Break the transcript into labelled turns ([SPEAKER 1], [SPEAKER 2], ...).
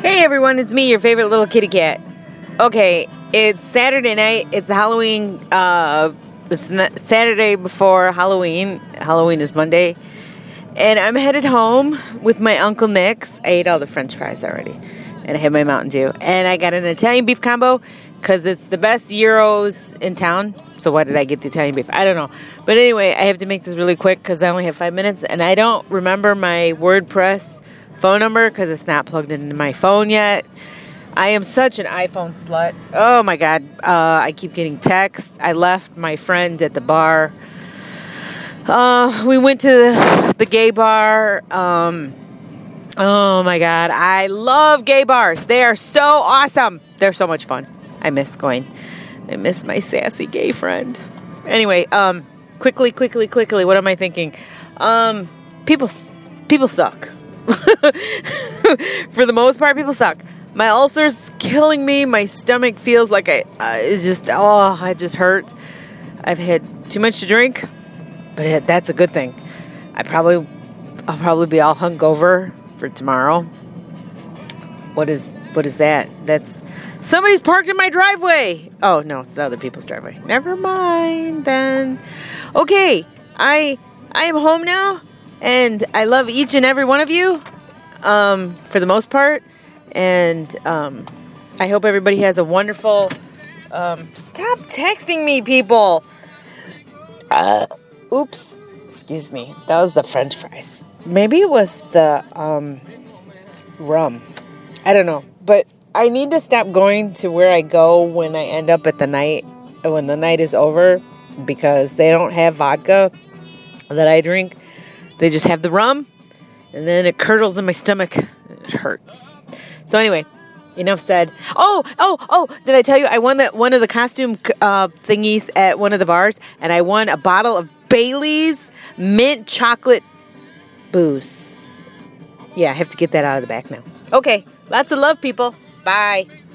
[SPEAKER 1] Hey everyone, it's me, your favorite little kitty cat. Okay, it's Saturday night. It's Halloween. It's Saturday before Halloween. Halloween is Monday. And I'm headed home with my Uncle Nick's. I ate all the French fries already. And I had my Mountain Dew. And I got an Italian beef combo because it's the best gyros in town. So why did I get the Italian beef? I don't know. But anyway, I have to make this really quick because I only have 5 minutes. And I don't remember my WordPress phone number because it's not plugged into my phone yet. I am such an iPhone slut. Oh my God. I keep getting texts. I left my friend at the bar. We went to the gay bar. Oh my God. I love gay bars. They are so awesome. They're so much fun. I miss going. I miss my sassy gay friend. Anyway, quickly. What am I thinking? People suck. For the most part, people suck. My ulcer's killing me. My stomach feels like it just hurts. I've had too much to drink, but that's a good thing. I'll probably be all hungover for tomorrow. What is that? That's somebody's parked in my driveway. Oh no, it's the other people's driveway. Never mind then. Okay, I am home now. And I love each and every one of you, for the most part. And I hope everybody has a wonderful... stop texting me, people! Oops. Excuse me. That was the French fries. Maybe it was the rum. I don't know. But I need to stop going to where I go when I end up at the night, when the night is over, because they don't have vodka that I drink. They just have the rum, and then it curdles in my stomach, and it hurts. So anyway, enough said. Oh, did I tell you I won one of the costume thingies at one of the bars, and I won a bottle of Bailey's mint chocolate booze. Yeah, I have to get that out of the back now. Okay, lots of love, people. Bye.